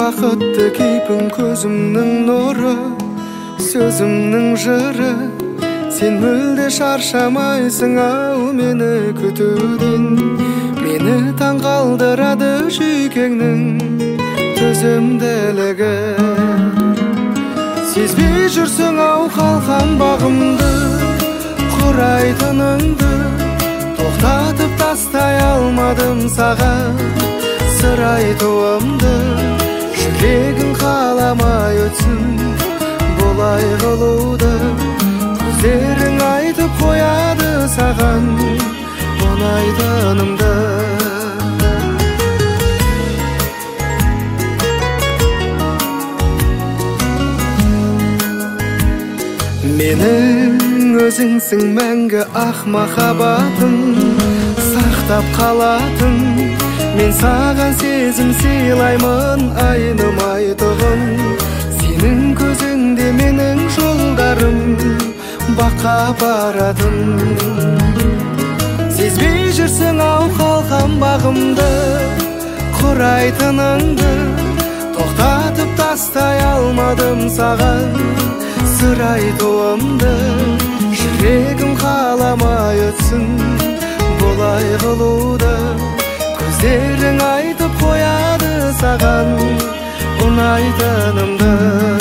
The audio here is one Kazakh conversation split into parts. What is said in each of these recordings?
бақытты кейпің көзімнің нұры, сөзімнің жыры. Сен мүлде шаршамайсың ау мені күтуден. Мені таң қалдырады жүйкеңнің төзімділігі. Сезбей жүрсің ау қалқан бағымды, құрайтыныңды. Тоқтатып тастай алмадым саған сыр айтуымды. Жүрегің қаламай өтсін болай қылуды. Көздерің айтып қояды саған ұнайтынымды. Менің өзіңсің мәңгі ақ махаббатым, сақтап қалатын. Мен саған сезім сыйлаймын айнымайтұғын. Сенің көзіңде менің жолдарым баққа баратын. Сезбей жүрсің ау қалқан бағымды, құрайтыныңды. Тоқтатып тастай алмадым саған сыр айтуымды. Жүрегім қаламай өтсін болай қылуды. Көздерің айтып қояды саған ұнайтынымды.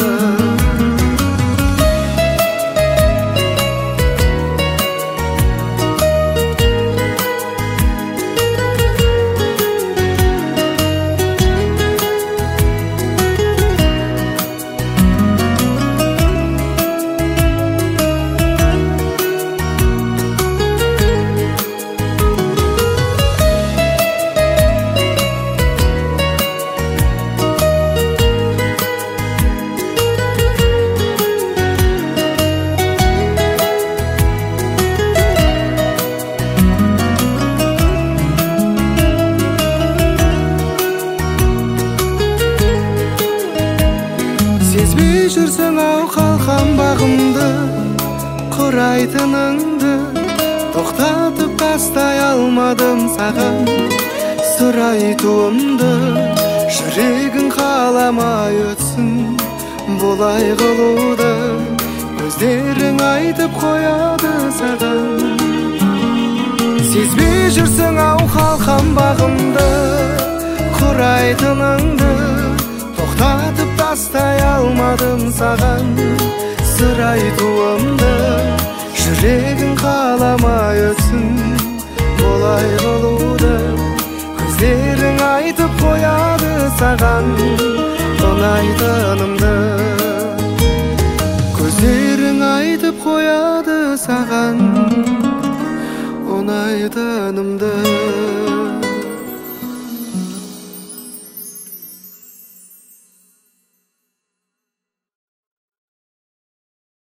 Сезбей жүрсің ау қалқан бағымды, құрайтыныңды. Тоқтатып тастай алмадым саған сыр айтуымды. Жүрегің қаламай өтсін болай қылуды. Көздерің айтып қояды саған. Сезбей жүрсің ау қалқан бағымды, құрайтыныңды. Тоқтатып тастай алмадым саған сыр айтуымды. Жүрегің қаламай өтсін болай қылуды. Көздерің айтып қояды саған ұнайтынымды. Көздерің айтып қояды саған ұнайтынымды.